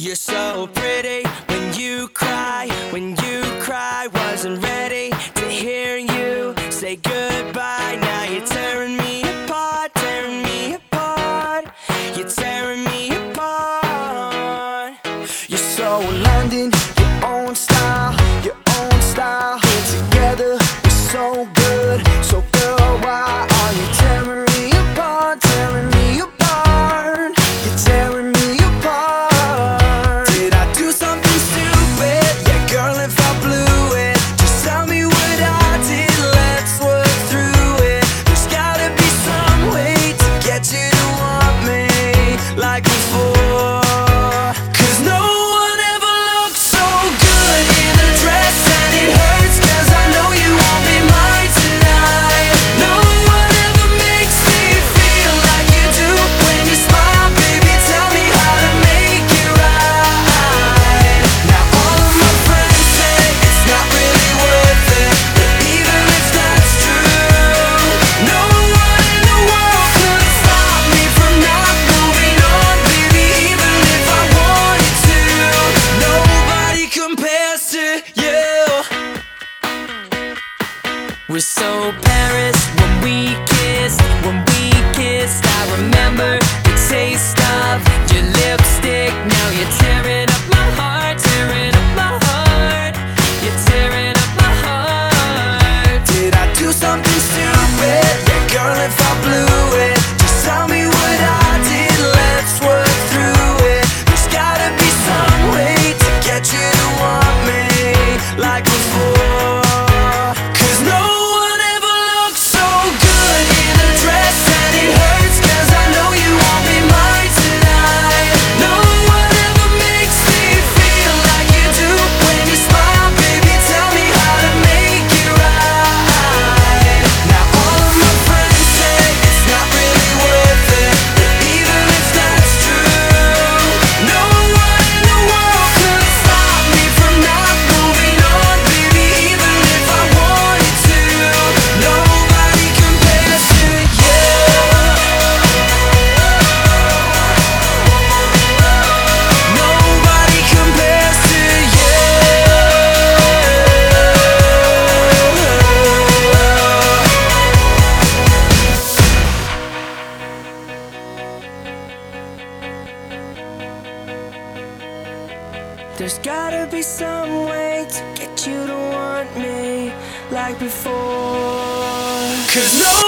You're so pretty when you cry, wasn't ready to hear you say goodbye. Now you're tearing me apart, tearing me apart. You're tearing me apart. You're so London, your own style, your own style. Here together, we're so good, so girl, why are you tearing me apart, tearing me apart? You're tearing me apart. Did I do something stupid? Yeah, girl, if I blew it, just tell me what I did, let's work through it. There's gotta be some way to get you to want me like before. Cause no one ever looked so good in a dress, and it hurts cause I know you won't be mine tonight. No one ever makes me feel like you do when you smile, baby, tell me how to make it right. Now all of my friends say it's not really worth it, but even if that's true, no one in the world could stop me from not moving on, baby, even if I wanted to. Nobody compares to you. We're so Paris when we kissed, I remember the taste of your lipstick. Now you're tearing up my heart, tearing up my heart. You're tearing up my heart. Did I do something stupid? Yeah, girl, if I blew it, just tell me what I did, let's work through it. There's gotta be some way to get you to want me like before. Cause no one ever looked so good in a dress, and it hurts cause I know you won't be mine tonight. No one ever makes me feel like you do when you smile, baby, tell me how to make it right. Now all of my friends say it's not really worth it, but even if that's true, no one in the world could stop me from not moving on, baby, even if I wanted to. Nobody compares to you. Nobody compares to you. There's gotta be some way to get you to want me like before. Cause no